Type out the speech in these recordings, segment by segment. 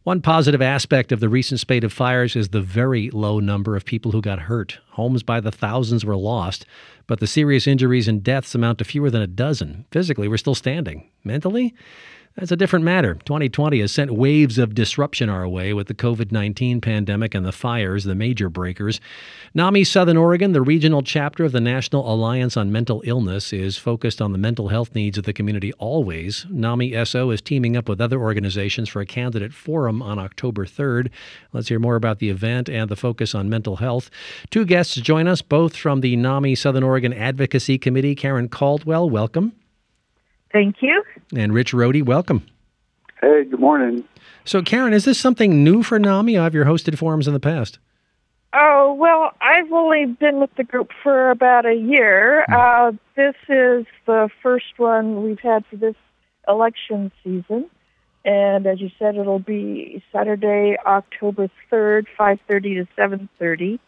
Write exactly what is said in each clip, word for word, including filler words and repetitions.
One positive aspect of the recent spate of fires is the very low number of people who got hurt. Homes by the thousands were lost, but the serious injuries and deaths amount to fewer than a dozen. Physically, we're still standing. Mentally? That's a different matter. twenty twenty has sent waves of disruption our way with the covid nineteen pandemic and the fires, the major breakers. NAMI Southern Oregon, the regional chapter of the National Alliance on Mental Illness, is focused on the mental health needs of the community always. NAMI S O is teaming up with other organizations for a candidate forum on October third. Let's hear more about the event and the focus on mental health. Two guests join us, both from the NAMI Southern Oregon Advocacy Committee. Karen Caldwell, welcome. Thank you. And Rich Rohde, welcome. Hey, good morning. So, Karen, is this something new for NAMI? Have you hosted forums in the past? Oh, well, I've only been with the group for about a year. Uh, this is the first one we've had for this election season. And as you said, it'll be Saturday, October third, five thirty to seven thirty.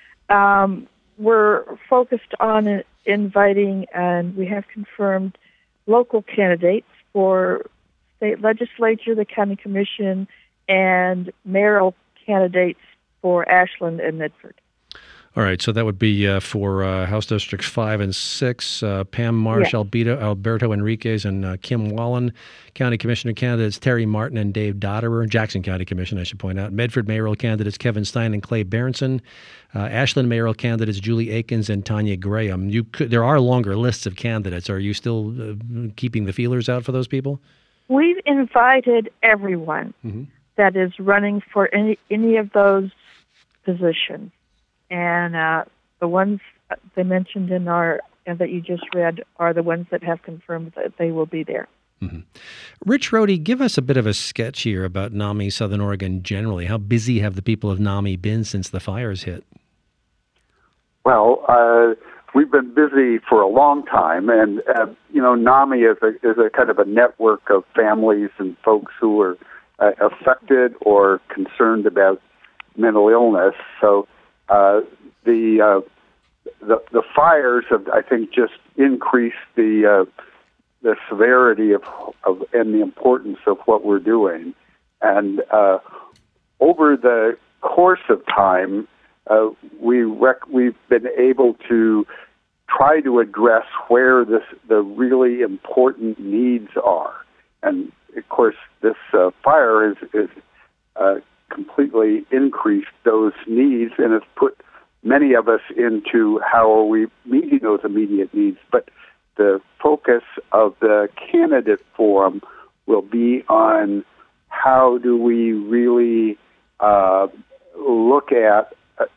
Um, we're focused on inviting, and we have confirmed, local candidates for state legislature, the county commission, and mayoral candidates for Ashland and Medford. All right, so that would be uh, for uh, House Districts five and six, uh, Pam Marsh, Yeah. Alberto, Alberto Enriquez, and uh, Kim Wallen. County Commissioner candidates Terry Martin and Dave Dotterer. Jackson County Commission, I should point out. Medford mayoral candidates Kevin Stein and Clay Berenson. Uh, Ashland mayoral candidates Julie Akins and Tanya Graham. You could, there are longer lists of candidates. Are you still uh, keeping the feelers out for those people? We've invited everyone Mm-hmm. that is running for any, any of those positions. And uh, the ones they mentioned in our, and that you just read, are the ones that have confirmed that they will be there. Mm-hmm. Rich Rohde, give us a bit of a sketch here about NAMI Southern Oregon generally. How busy have the people of NAMI been since the fires hit? Well, uh, we've been busy for a long time, and uh, you know, NAMI is a is a kind of a network of families and folks who are uh, affected or concerned about mental illness. So uh, the uh, the the fires have, I think, just increased the uh, the severity of of and the importance of what we're doing, and uh, over the course of time. Uh, we rec- we've been able to try to address where this, the really important needs are. And, of course, this uh, fire has, has uh, completely increased those needs and has put many of us into how are we meeting those immediate needs. But the focus of the candidate forum will be on how do we really uh, look at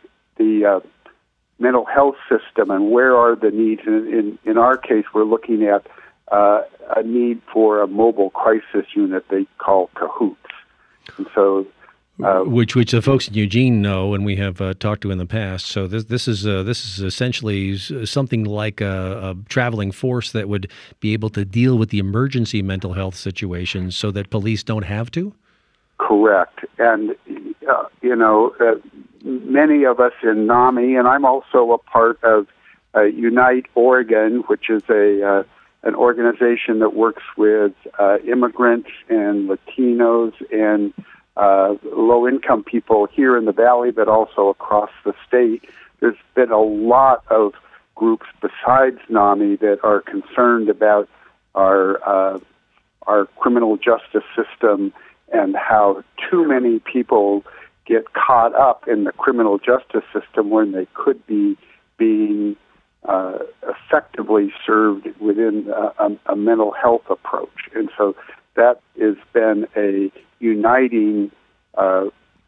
the uh, mental health system and where are the needs. In, in, in our case, we're looking at uh, a need for a mobile crisis unit they call CAHOOTS. And so, uh, which which the folks in Eugene know and we have uh, talked to in the past. So this this is uh, this is essentially something like a, a traveling force that would be able to deal with the emergency mental health situations so that police don't have to? Correct. And, uh, you know, uh, many of us in NAMI, and I'm also a part of uh, Unite Oregon, which is a uh, an organization that works with uh, immigrants and Latinos and uh, low-income people here in the Valley, but also across the state. There's been a lot of groups besides NAMI that are concerned about our uh, our criminal justice system and how too many people get caught up in the criminal justice system when they could be being uh, effectively served within a, a, a mental health approach. And so that has been a uniting, uh,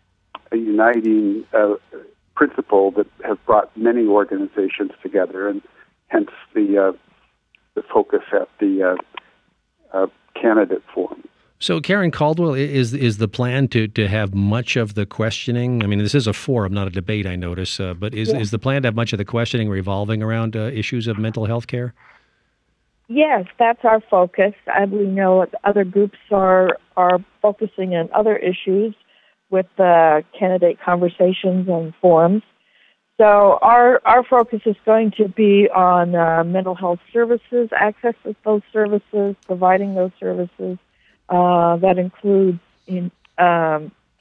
a uniting uh, principle that has brought many organizations together, and hence the uh, the focus at the uh, uh, candidate forum. So, Karen Caldwell, is is the plan to, to have much of the questioning? I mean, this is a forum, not a debate, I notice, uh, but is, Yeah. is the plan to have much of the questioning revolving around uh, issues of mental health care? Yes, that's our focus. And we know other groups are are focusing on other issues with the candidate conversations and forums. So our our focus is going to be on uh, mental health services, access to those services, providing those services. Uh, that includes in, um,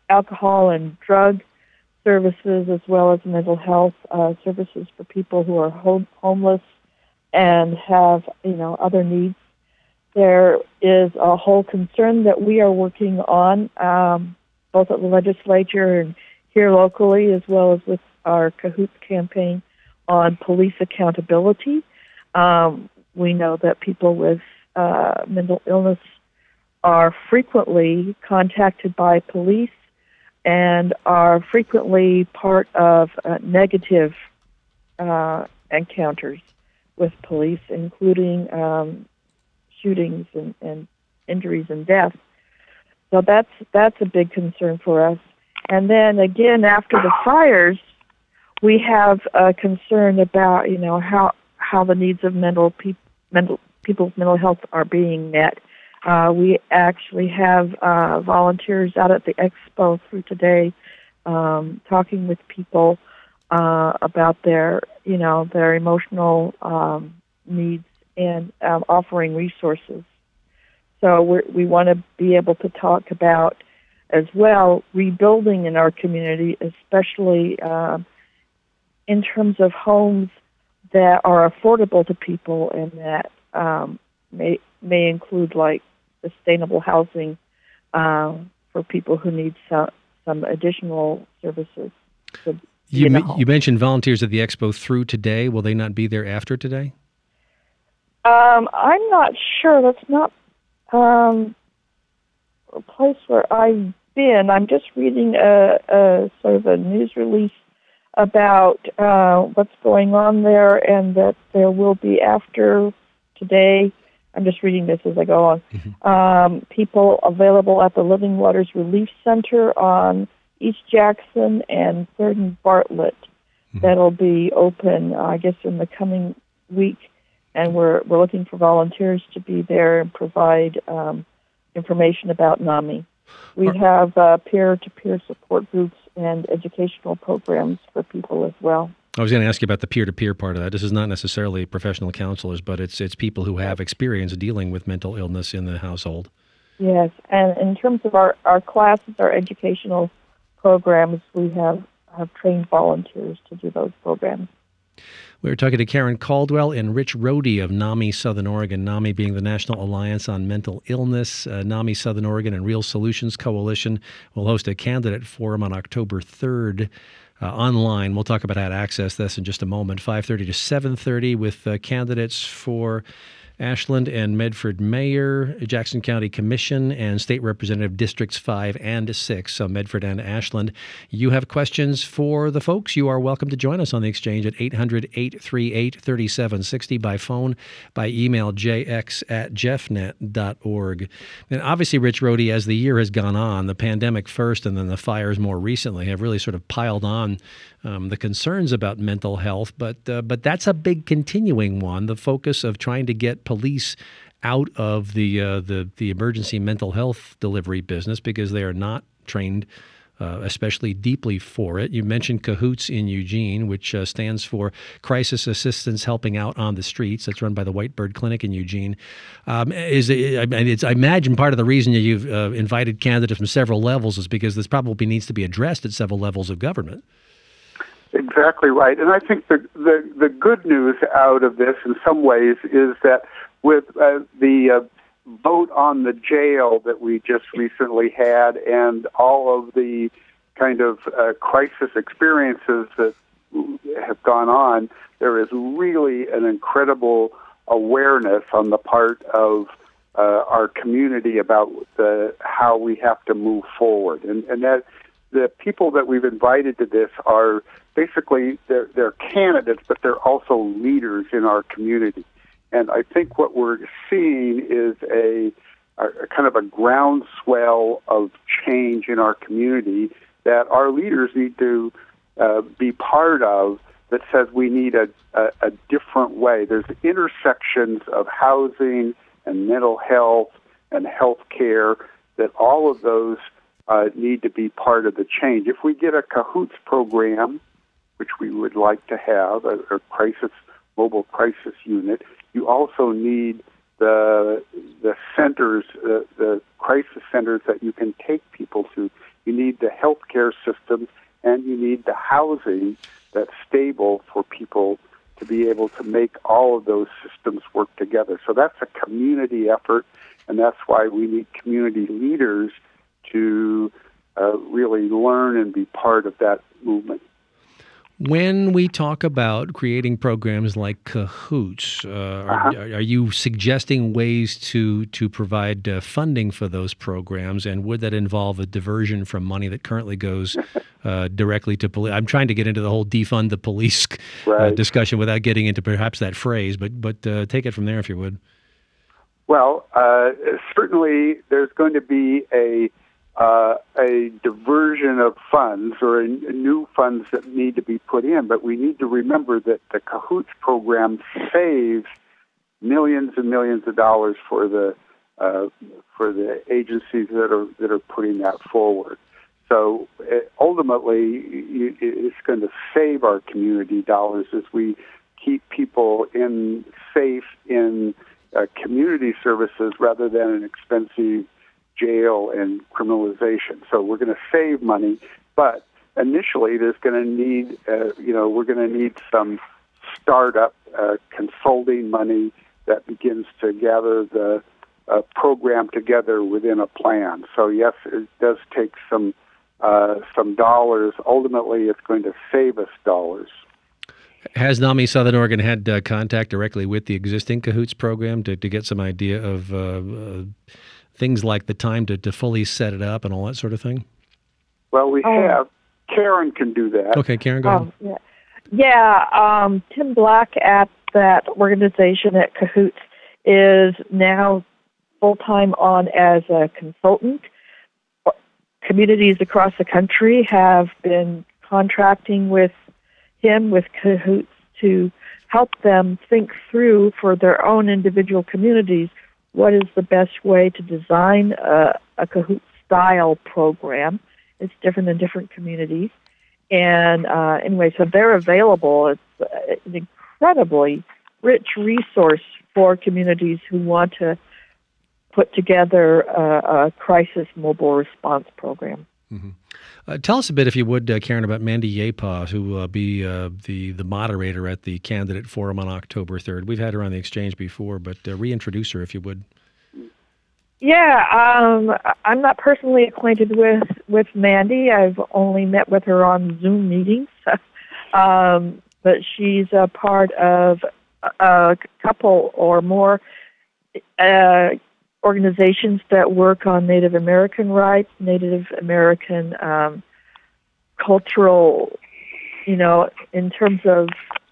alcohol and drug services, as well as mental health uh, services for people who are home- homeless and have, you know, other needs. There is a whole concern that we are working on, um, both at the legislature and here locally, as well as with our Cahoots campaign on police accountability. Um, we know that people with uh, mental illness are frequently contacted by police and are frequently part of uh, negative uh, encounters with police, including um, shootings and, and injuries and deaths. So that's that's a big concern for us. And then again, after the fires, we have a concern about, you know, how how the needs of mental pe- mental people's mental health are being met. Uh, we actually have uh, volunteers out at the expo through today, um, talking with people uh, about their, you know, their emotional um, needs and um, offering resources. So we're, we want to be able to talk about as well rebuilding in our community, especially uh, in terms of homes that are affordable to people and that um, may may include like sustainable housing uh, for people who need some, some additional services. You, ma- you mentioned volunteers at the expo through today. Will they not be there after today? Um, I'm not sure. That's not um, a place where I've been. I'm just reading a, a sort of a news release about uh, what's going on there, and that there will be after today. I'm just reading this as I go on. Mm-hmm. Um, people available at the Living Waters Relief Center on East Jackson and third and Bartlett. Mm-hmm. That'll be open, uh, I guess, in the coming week. And we're we're looking for volunteers to be there and provide um, information about NAMI. We have uh, peer-to-peer support groups and educational programs for people as well. I was going to ask you about the peer-to-peer part of that. This is not necessarily professional counselors, but it's it's people who have experience dealing with mental illness in the household. Yes, and in terms of our, our classes, our educational programs, we have, have trained volunteers to do those programs. We were talking to Karen Caldwell and Rich Rohde of NAMI Southern Oregon, NAMI being the National Alliance on Mental Illness. Uh, NAMI Southern Oregon and Real Solutions Coalition will host a candidate forum on October third uh, online. We'll talk about how to access this in just a moment, five thirty to seven thirty, with uh, candidates for Ashland and Medford Mayor, Jackson County Commission, and State Representative Districts five and six, so Medford and Ashland. You have questions for the folks, you are welcome to join us on the exchange at eight hundred, eight three eight, three seven six zero by phone, by email, j x at jeffnet dot org. And obviously, Rich Rohde, as the year has gone on, the pandemic first and then the fires more recently have really sort of piled on Um, the concerns about mental health, but uh, but that's a big continuing one. The focus of trying to get police out of the uh, the the emergency mental health delivery business because they are not trained, uh, especially deeply for it. You mentioned Cahoots in Eugene, which uh, stands for Crisis Assistance Helping Out on the Streets. That's run by the White Bird Clinic in Eugene. Um, is it, I, mean, it's, I imagine part of the reason you've uh, invited candidates from several levels is because this probably needs to be addressed at several levels of government. Exactly right. And I think the, the, the good news out of this in some ways is that with uh, the uh, vote on the jail that we just recently had and all of the kind of uh, crisis experiences that have gone on, there is really an incredible awareness on the part of uh, our community about the, how we have to move forward. And, and that the people that we've invited to this are basically, they're, they're candidates, but they're also leaders in our community. And I think what we're seeing is a, a, a kind of a groundswell of change in our community that our leaders need to uh, be part of, that says we need a, a, a different way. There's intersections of housing and mental health and health care that all of those uh, need to be part of the change. If we get a Cahoots program, which we would like to have, a, a crisis mobile crisis unit, you also need the the centers, the, the crisis centers that you can take people to. You need the healthcare system, and you need the housing that's stable for people to be able to make all of those systems work together. So that's a community effort, and that's why we need community leaders to uh, really learn and be part of that movement. When we talk about creating programs like Cahoots, uh, uh-huh. are, are you suggesting ways to to provide uh, funding for those programs, and would that involve a diversion from money that currently goes uh, directly to police? I'm trying to get into the whole defund the police right. uh, discussion without getting into perhaps that phrase, but but uh, take it from there if you would. Well, uh, certainly there's going to be a Uh, a diversion of funds or a, a new funds that need to be put in, but we need to remember that the Cahoots program saves millions and millions of dollars for the uh, for the agencies that are that are putting that forward. So uh, ultimately, you, it's going to save our community dollars as we keep people in safe in uh, community services rather than an expensive jail and criminalization. So we're going to save money, but initially there's going to need, uh, you know, we're going to need some startup uh, consulting money that begins to gather the uh, program together within a plan. So yes, it does take some uh, some dollars. Ultimately, it's going to save us dollars. Has NAMI Southern Oregon had uh, contact directly with the existing Cahoots program to, to get some idea of uh, uh, things like the time to, to fully set it up and all that sort of thing? Well, we oh. have. Karen can do that. Okay, Karen, go um, ahead. Yeah, yeah um, Tim Black at that organization at Cahoots is now full-time on as a consultant. Communities across the country have been contracting with him, with Cahoots, to help them think through for their own individual communities what is the best way to design a, a Kahoot-style program. It's different in different communities. And uh, anyway, so they're available. It's an incredibly rich resource for communities who want to put together a, a crisis mobile response program. Mm-hmm. Uh, tell us a bit, if you would, uh, Karen, about Mandy Yepa, who will uh, be uh, the, the moderator at the Candidate Forum on October third. We've had her on the exchange before, but uh, reintroduce her if you would. Yeah, um, I'm not personally acquainted with, with Mandy. I've only met with her on Zoom meetings. um, but she's a part of a couple or more uh, organizations that work on Native American rights, Native American um, cultural, you know, in terms of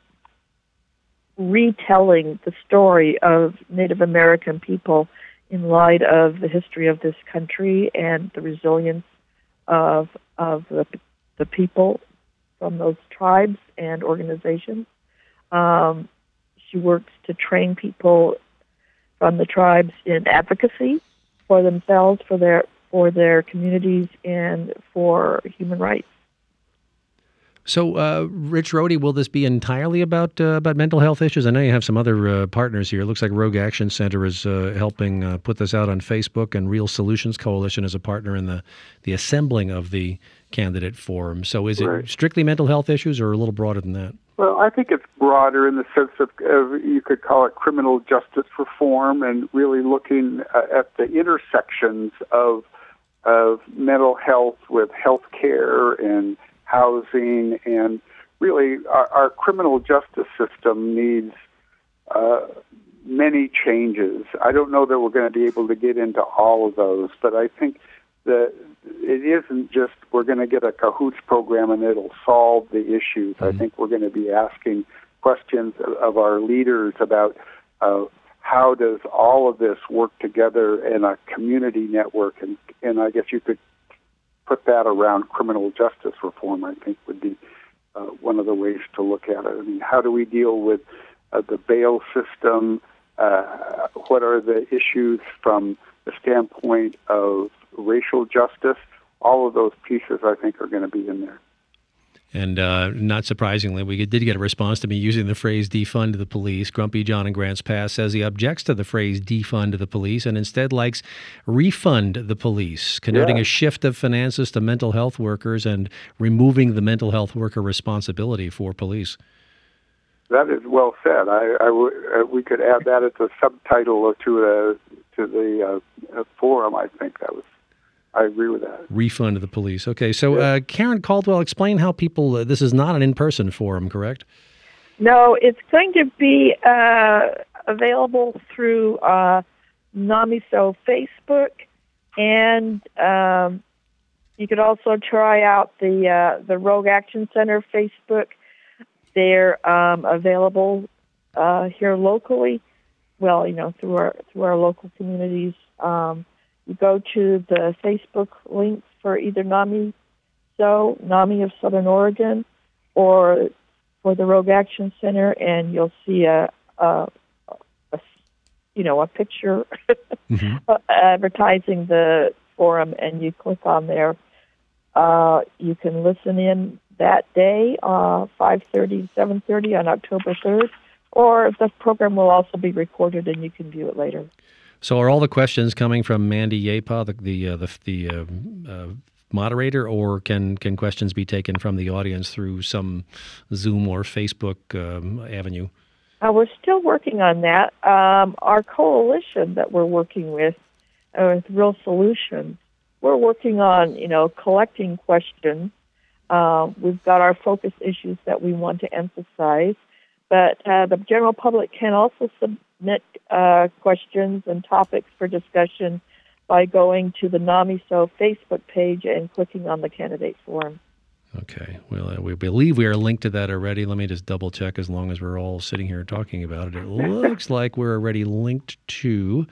retelling the story of Native American people in light of the history of this country and the resilience of of the the people from those tribes and organizations. Um, she works to train people from the tribes in advocacy for themselves, for their for their communities, and for human rights. So, uh, Rich Rohde, will this be entirely about uh, about mental health issues? I know you have some other uh, partners here. It looks like Rogue Action Center is uh, helping uh, put this out on Facebook, and Real Solutions Coalition is a partner in the, the assembling of the candidate forum. So is right. it strictly mental health issues or a little broader than that? Well, I think it's broader in the sense of, of you could call it criminal justice reform, and really looking uh, at the intersections of of mental health with health care and housing, and really our, our criminal justice system needs uh, many changes. I don't know that we're going to be able to get into all of those, but I think that it isn't just we're going to get a Cahoots program and it'll solve the issues. Mm-hmm. I think we're going to be asking questions of, of our leaders about uh, how does all of this work together in a community network, and, and I guess you could put that around criminal justice reform, I think, would be uh, one of the ways to look at it. I mean, how do we deal with uh, the bail system? Uh, what are the issues from the standpoint of racial justice? All of those pieces, I think, are going to be in there. And uh, not surprisingly, we did get a response to me using the phrase defund the police. Grumpy John in Grants Pass says he objects to the phrase defund the police and instead likes refund the police, connoting Yeah. a shift of finances to mental health workers and removing the mental health worker responsibility for police. That is well said. I, I w- uh, we could add that as a subtitle to the to the uh, uh, forum. I think that was. I agree with that. Refund the police. Okay, so uh, Karen Caldwell, explain how people. Uh, this is not an in-person forum, correct? No, it's going to be uh, available through uh, NAMISO Facebook, and um, you could also try out the uh, the Rogue Action Center Facebook. They're um, available uh, here locally. Well, you know, through our through our local communities. Um, you go to the Facebook link for either NAMI, so NAMI of Southern Oregon, or for the Rogue Action Center, and you'll see a, a, a you know, a picture Mm-hmm. advertising the forum, and you click on there. Uh, you can listen in that day, uh, five thirty to seven thirty on October third, or the program will also be recorded and you can view it later. So are all the questions coming from Mandy Yepa, the the uh, the, the uh, uh, moderator, or can, can questions be taken from the audience through some Zoom or Facebook um, avenue? Uh, we're still working on that. Um, our coalition that we're working with, uh, with Real Solutions, we're working on, you know, collecting questions. Uh, we've got our focus issues that we want to emphasize, but uh, the general public can also submit uh, questions and topics for discussion by going to the NAMISO Facebook page and clicking on the candidate forum. Okay. Well, uh, we believe we are linked to that already. Let me just double check as long as we're all sitting here talking about it. It looks like we're already linked to...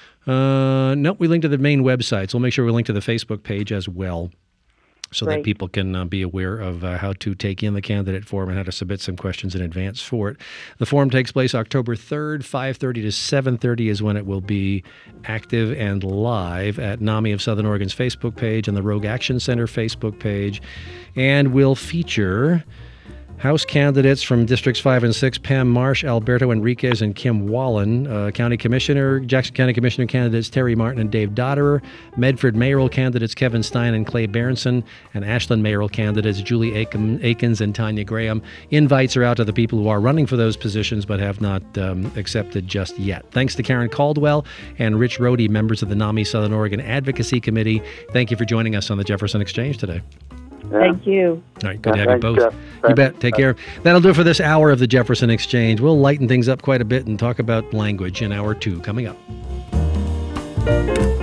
Uh, nope, we linked to the main website. So we'll make sure we link to the Facebook page as well, so Great. that people can uh, be aware of uh, how to take in the candidate form and how to submit some questions in advance for it. The forum takes place October third, five thirty to seven thirty is when it will be active and live at NAMI of Southern Oregon's Facebook page and the Rogue Action Center Facebook page, and will feature House candidates from Districts five and six, Pam Marsh, Alberto Enriquez, and Kim Wallen. Uh, County Commissioner, Jackson County Commissioner candidates Terry Martin and Dave Dotterer. Medford mayoral candidates Kevin Stein and Clay Berenson. And Ashland mayoral candidates Julie Aiken, Aikens and Tanya Graham. Invites are out to the people who are running for those positions but have not um, accepted just yet. Thanks to Karen Caldwell and Rich Rohde, members of the NAMI Southern Oregon Advocacy Committee. Thank you for joining us on the Jefferson Exchange today. Yeah. Thank you. All right, good Yeah, to have you thanks, both. Jeff. You bet. Take care. That'll do it for this hour of the Jefferson Exchange. We'll lighten things up quite a bit and talk about language in hour two coming up.